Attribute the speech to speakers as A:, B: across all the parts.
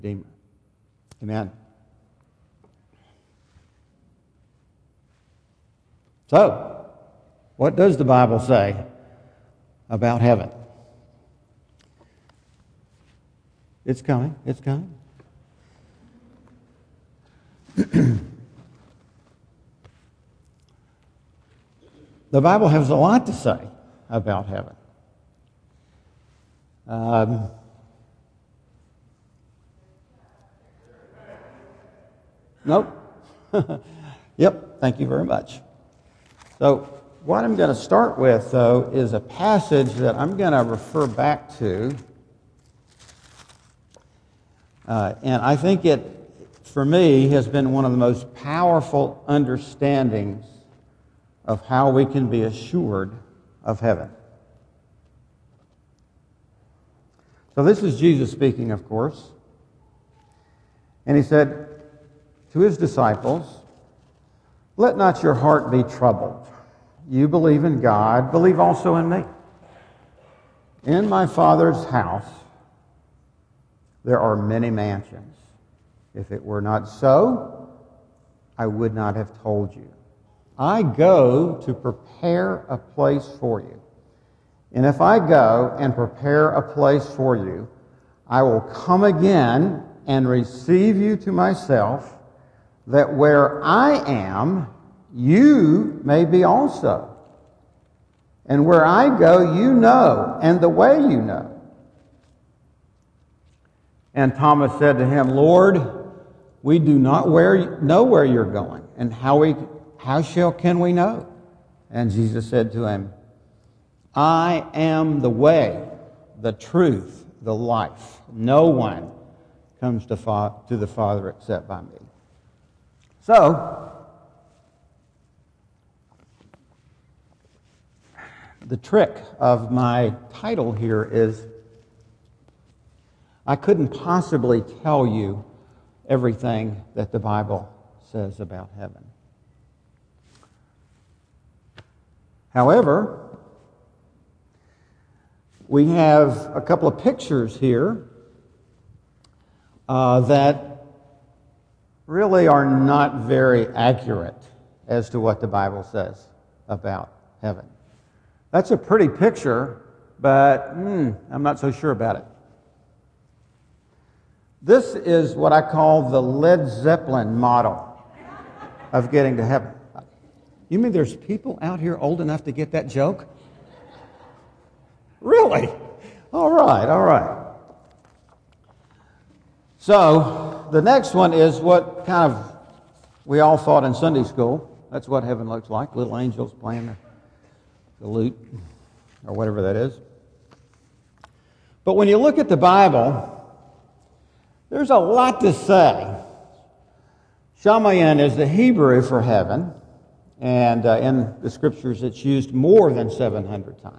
A: Redeemer. Amen. So, what does the Bible say about heaven? It's coming. It's coming. The Bible has a lot to say about heaven. Nope. Yep, thank you very much. So what I'm going to start with, though, is a passage that I'm going to refer back to. And I think it, for me, has been one of the most powerful understandings of how we can be assured of heaven. So this is Jesus speaking, of course. And he said to his disciples, "Let not your heart be troubled. You believe in God, believe also in me. In my Father's house there are many mansions. If it were not so, I would not have told you. I go to prepare a place for you. And if I go and prepare a place for you, I will come again and receive you to myself, that where I am, you may be also. And where I go, you know, and the way you know." And Thomas said to him, "Lord, we do not know where you're going, and how can we know?" And Jesus said to him, "I am the way, the truth, the life. No one comes to the Father except by me." So, the trick of my title here is I couldn't possibly tell you everything that the Bible says about heaven. However, we have a couple of pictures here that really are not very accurate as to what the Bible says about heaven. That's a pretty picture, but I'm not so sure about it. This is what I call the Led Zeppelin model of getting to heaven. You mean there's people out here old enough to get that joke? Really? All right. So, the next one is what kind of we all thought in Sunday school. That's what heaven looks like. Little angels playing the lute, or whatever that is. But when you look at the Bible, there's a lot to say. Shamayan is the Hebrew for heaven, and in the Scriptures it's used more than 700 times.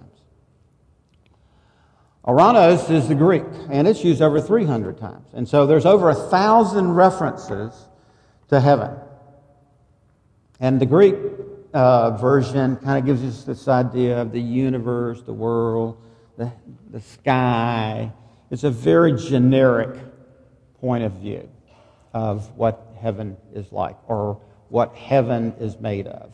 A: Oranos is the Greek, and it's used over 300 times. And so there's over 1,000 references to heaven. And the Greek version kind of gives us this idea of the universe, the world, the sky. It's a very generic point of view of what heaven is like, or what heaven is made of.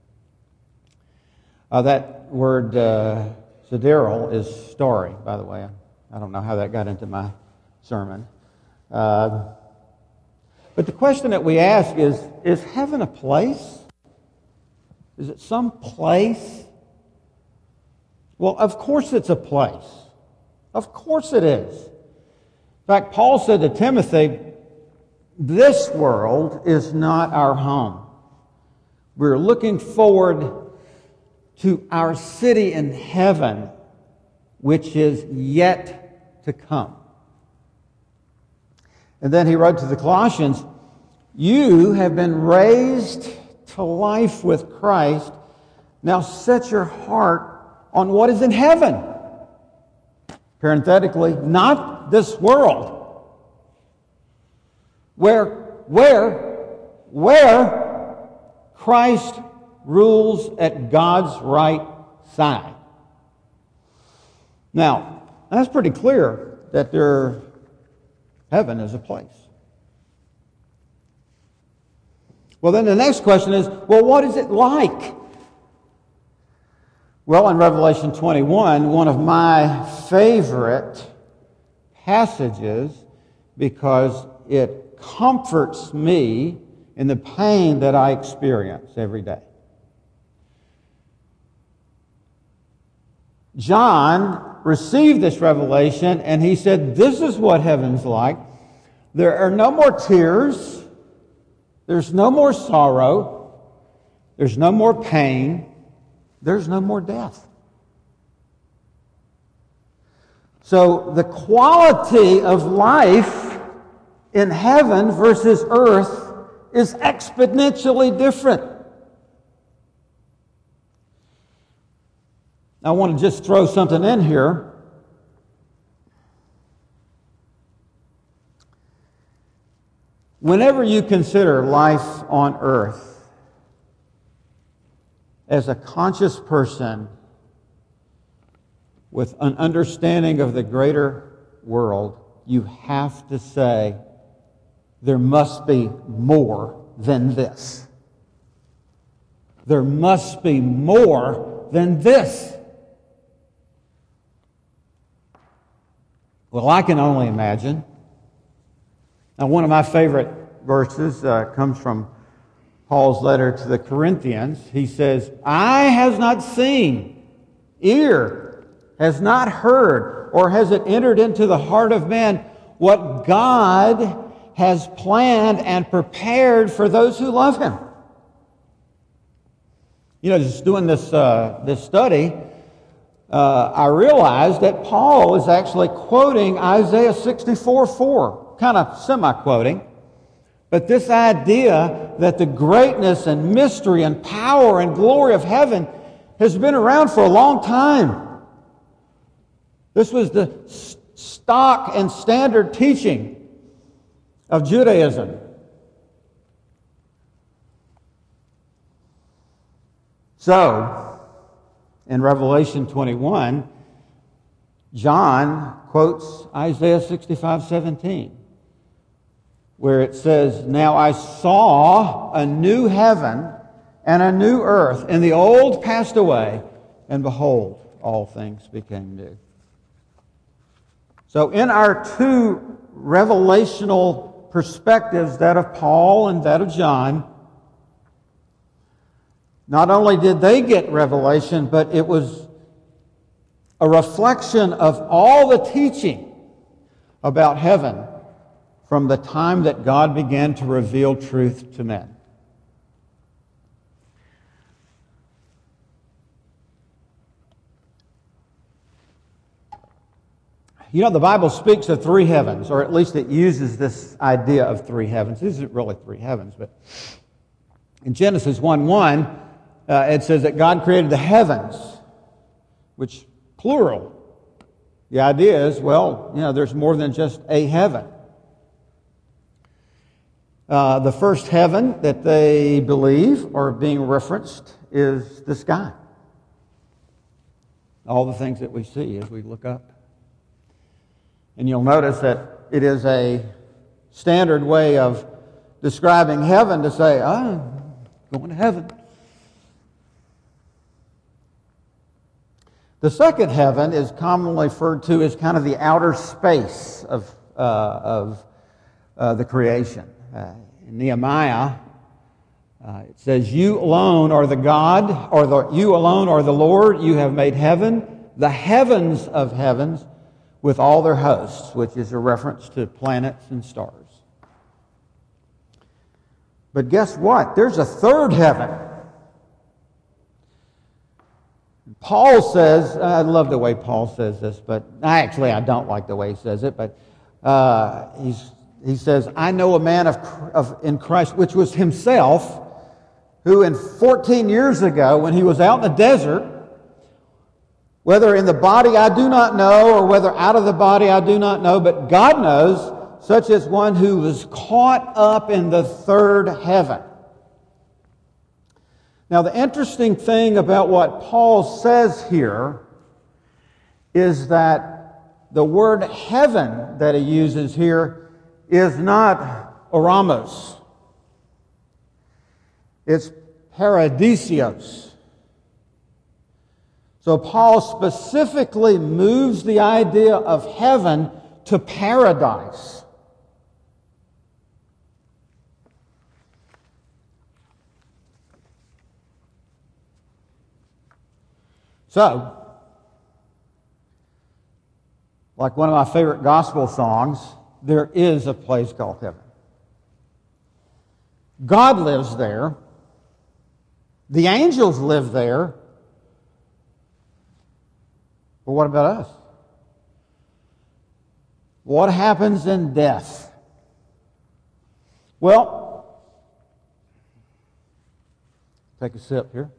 A: That word sidereal is starry, by the way. I don't know how that got into my sermon. But the question that we ask is heaven a place? Is it some place? Well, of course it's a place. Of course it is. In fact, Paul said to Timothy, this world is not our home. We're looking forward to our city in heaven, which is yet to come. And then he wrote to the Colossians, you have been raised to life with Christ. Now set your heart on what is in heaven. Parenthetically, not this world. Where Christ rules at God's right side. Now, that's pretty clear that there Heaven is a place. Well, then the next question is, well, what is it like? Well, in Revelation 21, one of my favorite passages, because it comforts me in the pain that I experience every day. John received this revelation, and he said, this is what heaven's like. There are no more tears. There's no more sorrow. There's no more pain. There's no more death. So the quality of life in heaven versus earth is exponentially different. I want to just throw something in here. Whenever you consider life on earth as a conscious person with an understanding of the greater world, you have to say, there must be more than this. There must be more than this. Well, I can only imagine. Now, one of my favorite verses comes from Paul's letter to the Corinthians. He says, eye has not seen, ear has not heard, or has it entered into the heart of man what God has planned and prepared for those who love Him. You know, just doing this study, I realized that Paul is actually quoting Isaiah 64:4, kind of semi-quoting. But this idea that the greatness and mystery and power and glory of heaven has been around for a long time. This was the stock and standard teaching of Judaism. So, in Revelation 21, John quotes Isaiah 65:17. Where it says, now I saw a new heaven and a new earth, and the old passed away, and behold, all things became new. So in our two revelational perspectives, that of Paul and that of John, not only did they get revelation, but it was a reflection of all the teaching about heaven from the time that God began to reveal truth to men. You know, the Bible speaks of three heavens, or at least it uses this idea of three heavens. This isn't really three heavens, but in Genesis 1:1, it says that God created the heavens, which plural. The idea is, well, you know, there's more than just a heaven. The first heaven that they believe are being referenced is the sky. All the things that we see as we look up. And you'll notice that it is a standard way of describing heaven to say, going to heaven. The second heaven is commonly referred to as kind of the outer space of the creation. In Nehemiah, it says, you alone are the God, you alone are the Lord. You have made heaven, the heavens of heavens, with all their hosts, which is a reference to planets and stars. But guess what? There's a third heaven. Paul says, I love the way Paul says this, but actually I don't like the way he says it, but he says, I know a man in Christ, which was himself, who in 14 years ago, when he was out in the desert, whether in the body I do not know, or whether out of the body I do not know, but God knows, such as one who was caught up in the third heaven. Now, the interesting thing about what Paul says here is that the word heaven that he uses here is not oramos. It's paradisios. So Paul specifically moves the idea of heaven to paradise. So, like one of my favorite gospel songs, there is a place called heaven. God lives there. The angels live there. But what about us? What happens in death? Well, take a sip here.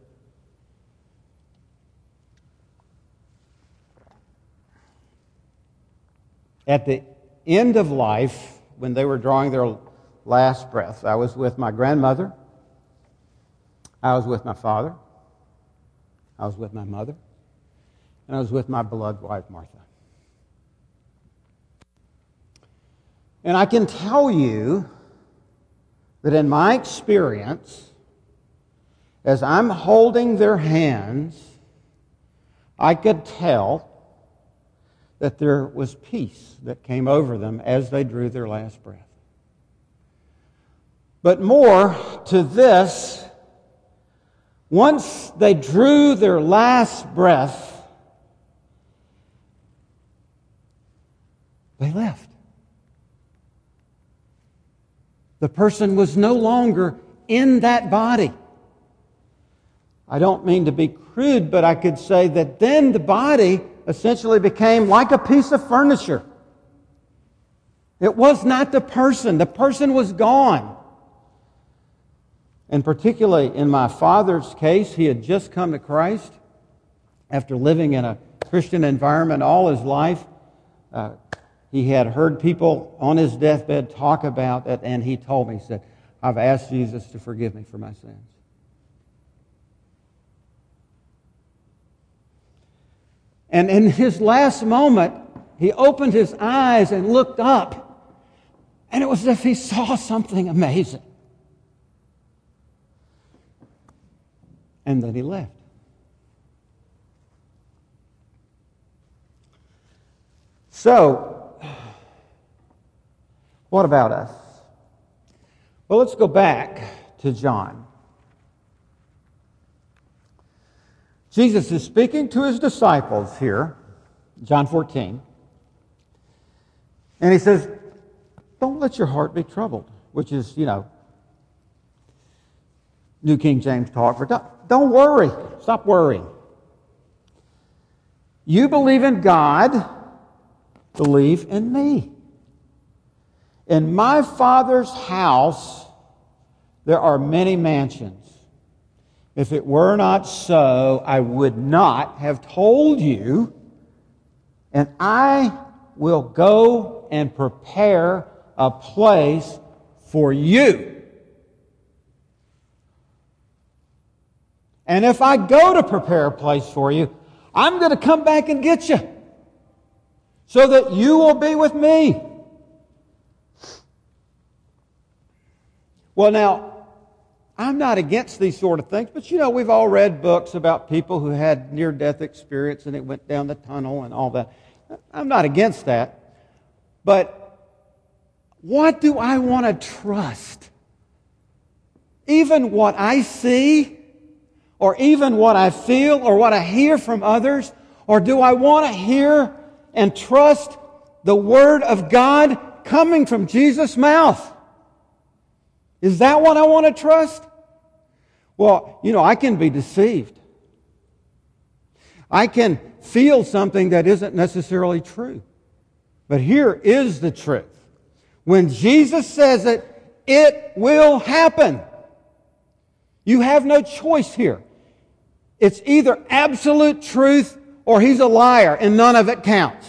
A: At the end of life, when they were drawing their last breath, I was with my grandmother, I was with my father, I was with my mother, and I was with my beloved wife, Martha. And I can tell you that in my experience, as I'm holding their hands, I could tell that there was peace that came over them as they drew their last breath. But more to this, once they drew their last breath, they left. The person was no longer in that body. I don't mean to be crude, but I could say that then the body essentially became like a piece of furniture. It was not the person. The person was gone. And particularly in my father's case, he had just come to Christ after living in a Christian environment all his life. He had heard people on his deathbed talk about it, and he told me, he said, I've asked Jesus to forgive me for my sins. And in his last moment, he opened his eyes and looked up, and it was as if he saw something amazing. And then he left. So, what about us? Well, let's go back to John. Jesus is speaking to his disciples here, John 14. And he says, don't let your heart be troubled, which is, New King James talk for don't worry. Stop worrying. You believe in God, believe in me. In my Father's house, there are many mansions. If it were not so, I would not have told you, and I will go and prepare a place for you. And if I go to prepare a place for you, I'm going to come back and get you, so that you will be with me. Well, now, I'm not against these sort of things, but we've all read books about people who had near-death experience and it went down the tunnel and all that. I'm not against that. But what do I want to trust? Even what I see, or even what I feel, or what I hear from others, or do I want to hear and trust the Word of God coming from Jesus' mouth? Is that what I want to trust? Well, I can be deceived. I can feel something that isn't necessarily true. But here is the truth. When Jesus says it, it will happen. You have no choice here. It's either absolute truth or he's a liar, and none of it counts.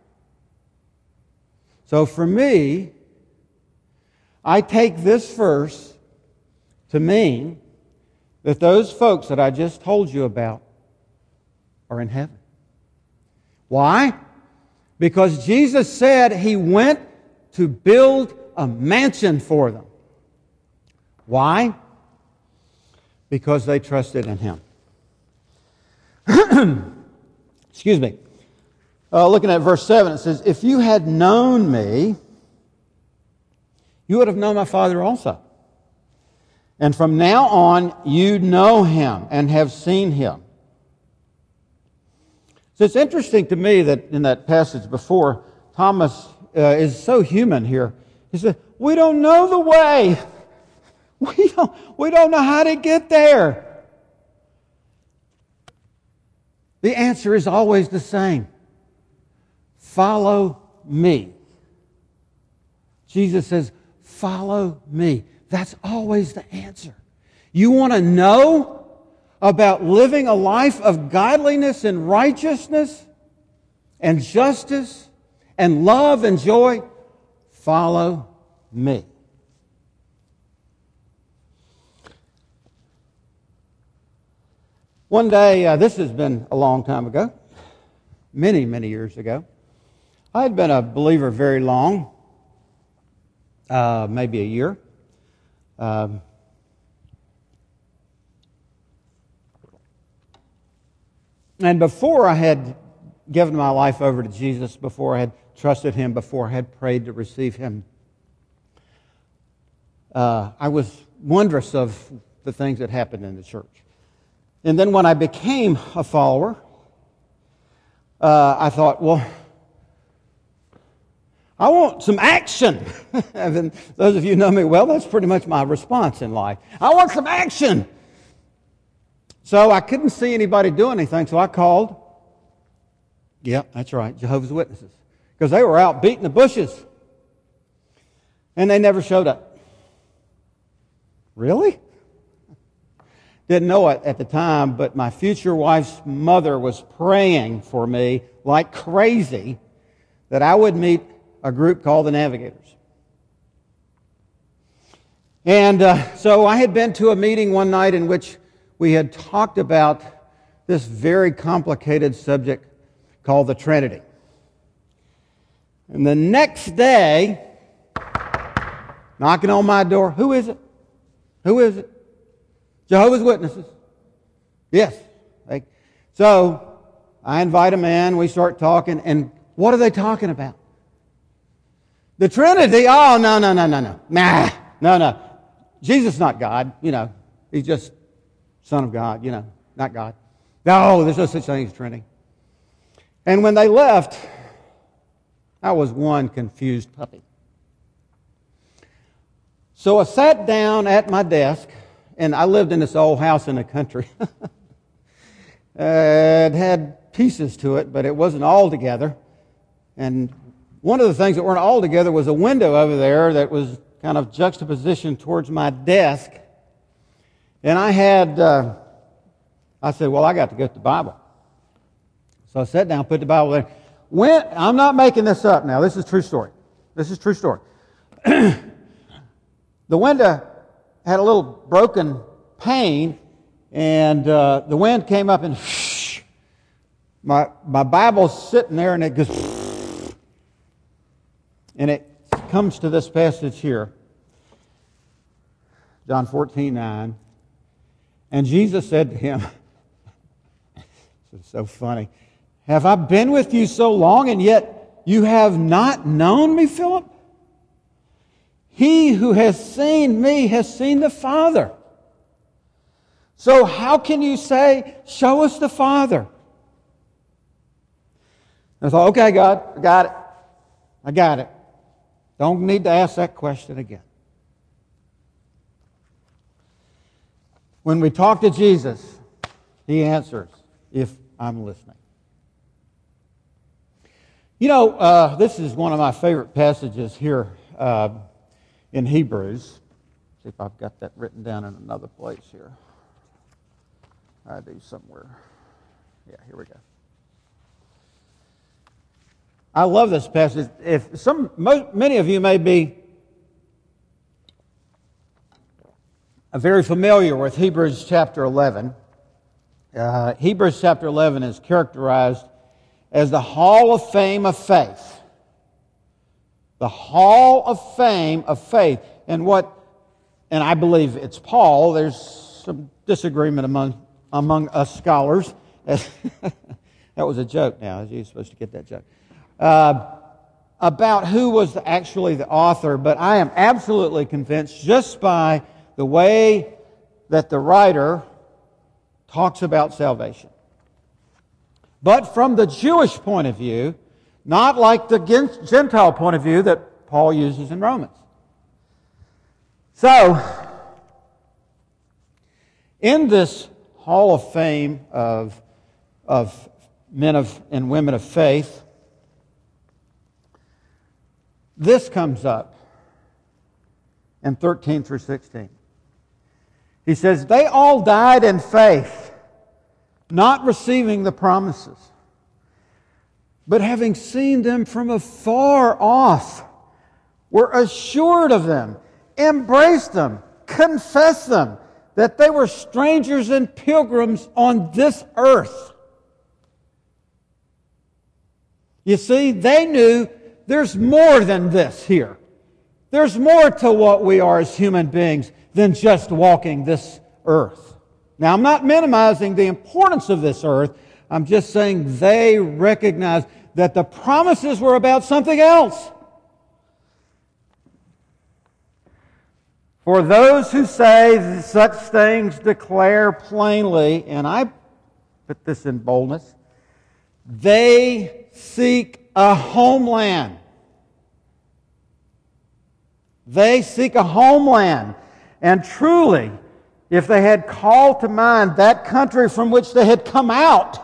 A: So for me, I take this verse to mean that those folks that I just told you about are in heaven. Why? Because Jesus said he went to build a mansion for them. Why? Because they trusted in Him. Excuse me. Looking at verse 7, it says, if you had known me, you would have known my Father also. And from now on, you know Him and have seen Him. So it's interesting to me that in that passage before, Thomas is so human here. He said, we don't know the way. We don't know how to get there. The answer is always the same. Follow me. Jesus says, follow me. That's always the answer. You want to know about living a life of godliness and righteousness and justice and love and joy? Follow me. One day, this has been a long time ago, many, many years ago. I had been a believer very long, maybe a year. And before I had given my life over to Jesus, before I had trusted Him, before I had prayed to receive Him, I was wondrous of the things that happened in the church. And then when I became a follower, I thought, well, I want some action. And those of you who know me well, that's pretty much my response in life. I want some action. So I couldn't see anybody doing anything, so I called. Yep, that's right, Jehovah's Witnesses. Because they were out beating the bushes. And they never showed up. Really? Didn't know it at the time, but my future wife's mother was praying for me like crazy that I would meet a group called the Navigators. And so I had been to a meeting one night in which we had talked about this very complicated subject called the Trinity. And the next day, knocking on my door, who is it? Who is it? Jehovah's Witnesses. Yes. So I invite them in, we start talking, and what are they talking about? The Trinity? Oh, no. No. Jesus is not God, He's just Son of God, not God. No, there's no such thing as Trinity. And when they left, I was one confused puppy. So I sat down at my desk, and I lived in this old house in the country. It had pieces to it, but it wasn't all together. And one of the things that weren't all together was a window over there that was kind of juxtaposition towards my desk. And I said, well, I got to get the Bible. So I sat down, put the Bible there. I'm not making this up now. This is true story. This is true story. The window had a little broken pane, and the wind came up and my Bible's sitting there, and it goes, and it comes to this passage here, John 14:9. And Jesus said to him, this is so funny, have I been with you so long, and yet you have not known me, Philip? He who has seen me has seen the Father. So how can you say, show us the Father? I thought, okay, God, I got it. Don't need to ask that question again. When we talk to Jesus, He answers if I'm listening. This is one of my favorite passages here in Hebrews. See if I've got that written down in another place here. I do somewhere. Yeah, here we go. I love this passage. Many of you may be very familiar with Hebrews chapter 11. Hebrews chapter 11 is characterized as the hall of fame of faith. The Hall of Fame of faith. And I believe it's Paul. There's some disagreement among us scholars. That was a joke now. You're supposed to get that joke. About who was actually the author, but I am absolutely convinced just by the way that the writer talks about salvation. But from the Jewish point of view, not like the Gentile point of view that Paul uses in Romans. So, in this Hall of Fame of men and women of faith, this comes up in 13 through 16. He says, they all died in faith, not receiving the promises, but having seen them from afar off, were assured of them, embraced them, confessed them, that they were strangers and pilgrims on this earth. You see, they knew there's more than this here. There's more to what we are as human beings than just walking this earth. Now, I'm not minimizing the importance of this earth. I'm just saying they recognized that the promises were about something else. For those who say such things declare plainly, and I put this in boldness, they seek a homeland. They seek a homeland. And truly, if they had called to mind that country from which they had come out,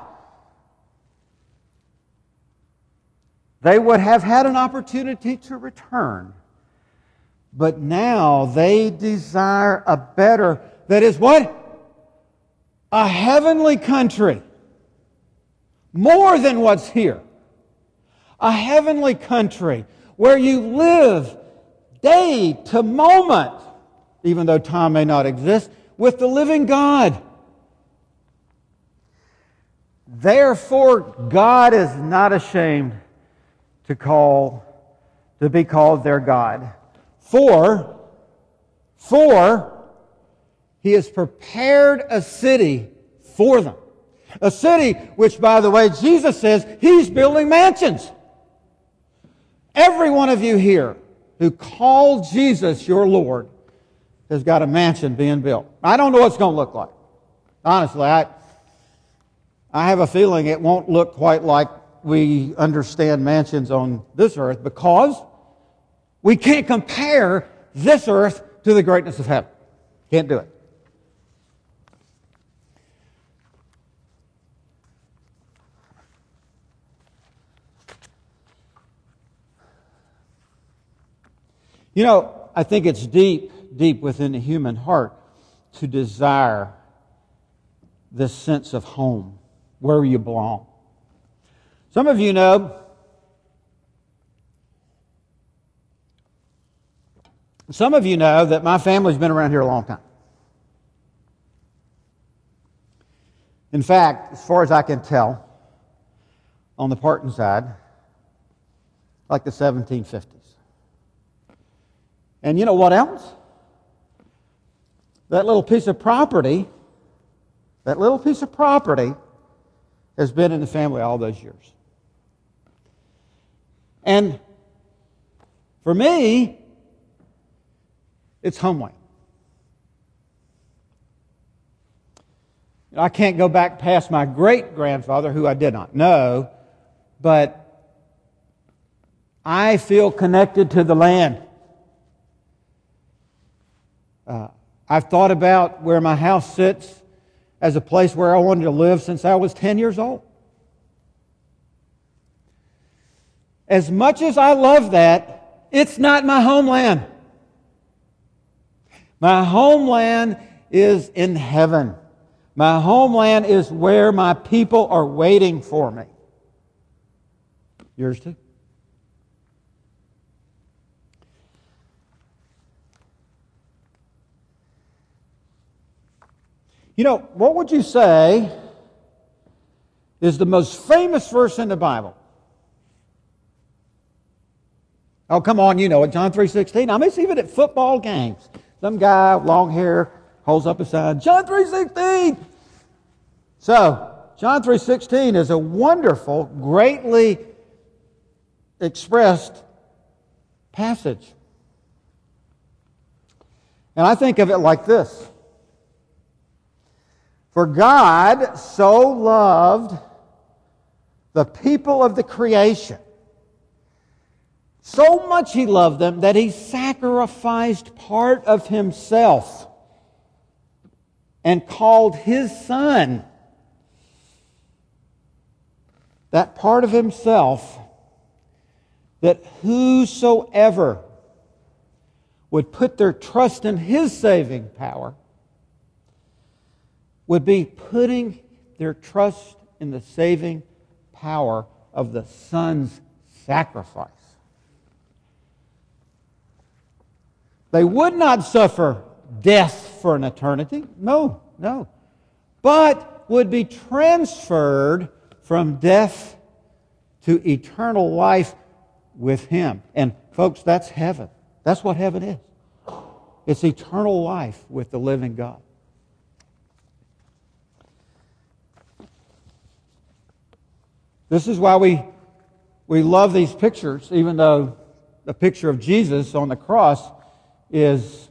A: they would have had an opportunity to return. But now they desire a better, that is what? A heavenly country. More than what's here. A heavenly country where you live day to moment, even though time may not exist, with the living God. Therefore, God is not ashamed to be called their God. For He has prepared a city for them. A city which, by the way, Jesus says He's building mansions. Every one of you here who called Jesus your Lord has got a mansion being built. I don't know what it's going to look like. Honestly, I have a feeling it won't look quite like we understand mansions on this earth, because we can't compare this earth to the greatness of heaven. Can't do it. You know, I think it's deep within the human heart to desire this sense of home, where you belong. Some of you know that my family's been around here a long time. In fact, as far as I can tell, on the Parton side, like the 1750s. And you know what else? That little piece of property has been in the family all those years. And for me, it's homeland. I can't go back past my great-grandfather, who I did not know, but I feel connected to the land. I've thought about where my house sits as a place where I wanted to live since I was 10 years old. As much as I love that, it's not my homeland. My homeland is in heaven. My homeland is where my people are waiting for me. Yours too? You know, what would you say is the most famous verse in the Bible? Oh, come on, you know it, John 3:16. I mean, it's even at football games. Some guy, long hair, holds up his sign, John 3:16. So, John 3:16 is a wonderful, greatly expressed passage. And I think of it like this. For God so loved the people of the creation, so much He loved them that He sacrificed part of Himself and called His Son, that part of Himself, that whosoever would put their trust in His saving power would be putting their trust in the saving power of the Son's sacrifice. They would not suffer death for an eternity. No. But would be transferred from death to eternal life with Him. And folks, that's heaven. That's what heaven is. It's eternal life with the living God. This is why we love these pictures, even though the picture of Jesus on the cross is,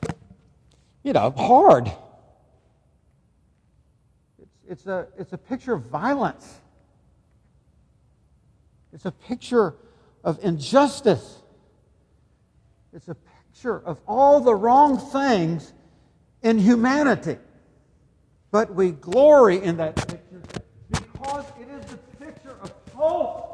A: hard. It's a picture of violence. It's a picture of injustice. It's a picture of all the wrong things in humanity. But we glory in that picture because it is the picture of hope.